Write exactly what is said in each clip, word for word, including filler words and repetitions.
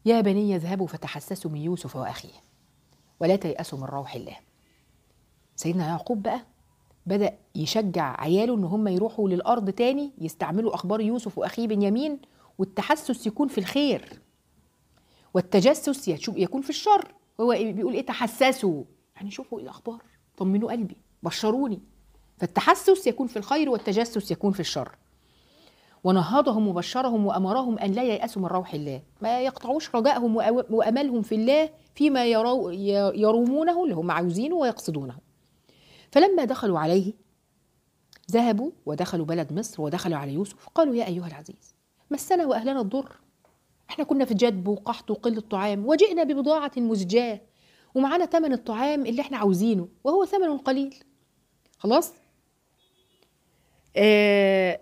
يا بني اذهبوا فتحسسوا من يوسف وأخيه ولا تيأسوا من روح الله. سيدنا يعقوب بقى بدأ يشجع عياله ان هم يروحوا للأرض تاني، يستعملوا أخبار يوسف وأخيه بنيامين، والتحسس يكون في الخير والتجسس يكون في الشر. هو بيقول ايه؟ تحسسوا، يعني شوفوا ايه الأخبار، طمنوا قلبي، بشروني. فالتحسس يكون في الخير والتجسس يكون في الشر. ونهضهم وبشرهم وأمرهم أن لا ييأسوا من روح الله، ما يقطعوش رجائهم وأملهم في الله فيما يرو يرومونه اللي هم عاوزينه ويقصدونه. فلما دخلوا عليه ذهبوا ودخلوا بلد مصر ودخلوا على يوسف قالوا يا أيها العزيز مسنا وأهلنا الضر، احنا كنا في جدب وقحط وقلة طعام وجئنا ببضاعة مزجاة ومعانا ثمن الطعام اللي احنا عاوزينه وهو ثمن قليل. خلاص آه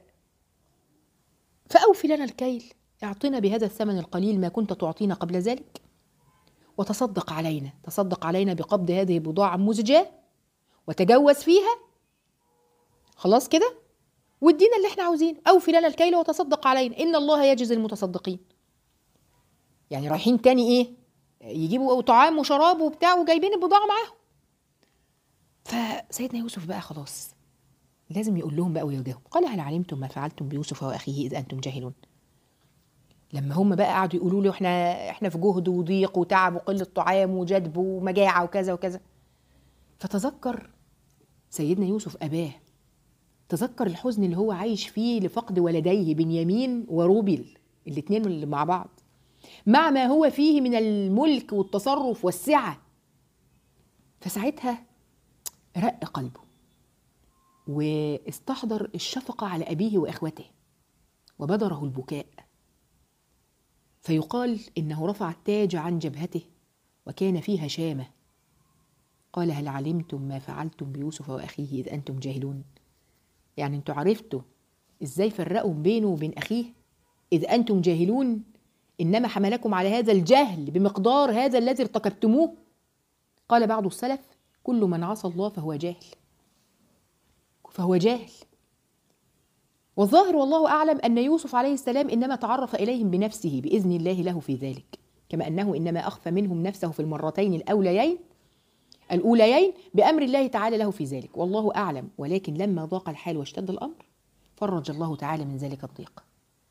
فأوفي لنا الكيل، اعطنا بهذا الثمن القليل ما كنت تعطينا قبل ذلك، وتصدق علينا، تصدق علينا بقبض هذه البضاعة مزجاة وتجوز فيها، خلاص كده، وادينا اللي احنا عاوزينه، أوفي لنا الكيل وتصدق علينا إن الله يجزي المتصدقين. يعني رايحين تاني ايه؟ يجيبوا طعام وشراب وبتاع وجايبين البضاعة معاهم. فسيدنا يوسف بقى خلاص لازم يقول لهم بقى ويواجههم. قال هل علمتم ما فعلتم بيوسف وأخيه إذ أنتم جاهلون؟ لما هم بقى قعدوا يقولوا له احنا احنا في جهد وضيق وتعب وقلة طعام وجدب ومجاعة وكذا وكذا، فتذكر سيدنا يوسف أباه، تذكر الحزن اللي هو عايش فيه لفقد ولديه بنيامين وروبل الاثنين اللي مع بعض، مع ما هو فيه من الملك والتصرف والسعة. فساعتها رق قلبه واستحضر الشفقة على أبيه وإخوته وبدره البكاء. فيقال إنه رفع التاج عن جبهته وكان فيها شامة. قال هل علمتم ما فعلتم بيوسف وأخيه إذ أنتم جاهلون؟ يعني انتوا عرفتوا إزاي فرقوا بينه وبين أخيه إذ أنتم جاهلون، إنما حملكم على هذا الجهل بمقدار هذا الذي ارتكبتموه. قال بعض السلف كل من عصى الله فهو جاهل، فهو جاهل. والظاهر والله أعلم أن يوسف عليه السلام إنما تعرف إليهم بنفسه بإذن الله له في ذلك، كما أنه إنما أخفى منهم نفسه في المرتين الأوليين الأوليين بأمر الله تعالى له في ذلك، والله أعلم. ولكن لما ضاق الحال واشتد الأمر فرج الله تعالى من ذلك الضيق.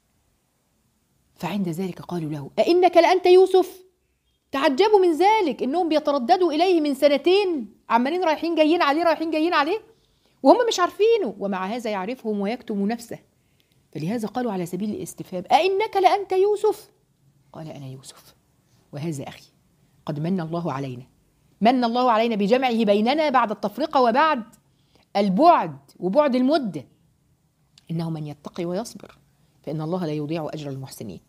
فعند ذلك قالوا له أئنك لأنت يوسف؟ تعجبوا من ذلك، إنهم بيترددوا إليه من سنتين، عمالين رايحين جايين عليه رايحين جايين عليه وهم مش عارفينه، ومع هذا يعرفهم ويكتم نفسه. فلهذا قالوا على سبيل الاستفهام أئنك لأنت يوسف؟ قال أنا يوسف وهذا أخي، قد من الله علينا، من الله علينا بجمعه بيننا بعد التفرقة وبعد البعد وبعد المدة. إنه من يتقي ويصبر فإن الله لا يضيع أجر المحسنين.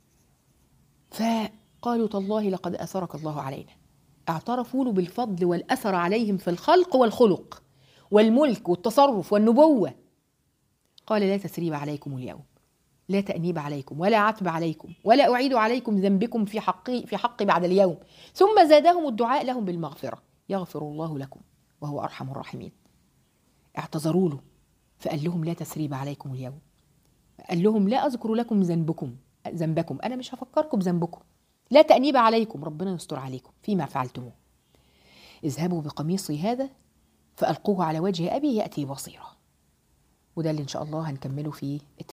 فقالوا تالله لقد أثرك الله علينا، اعترفوا له بالفضل والأثر عليهم في الخلق والخلق والملك والتصرف والنبوة. قال لا تثريب عليكم اليوم، لا تأنيب عليكم ولا عتب عليكم ولا أعيد عليكم ذنبكم في حقي في حقي بعد اليوم. ثم زادهم الدعاء لهم بالمغفرة، يغفر الله لكم وهو أرحم الراحمين. اعتذروا له فقال لهم لا تثريب عليكم اليوم، قال لهم لا أذكر لكم ذنبكم ذنبكم أنا مش هفكركم بذنبكم، لا تأنيب عليكم، ربنا يستر عليكم فيما فعلتموه. اذهبوا بقميصي هذا فألقوه على وجه أبي يأتي بصيرا. وده اللي إن شاء الله هنكمله في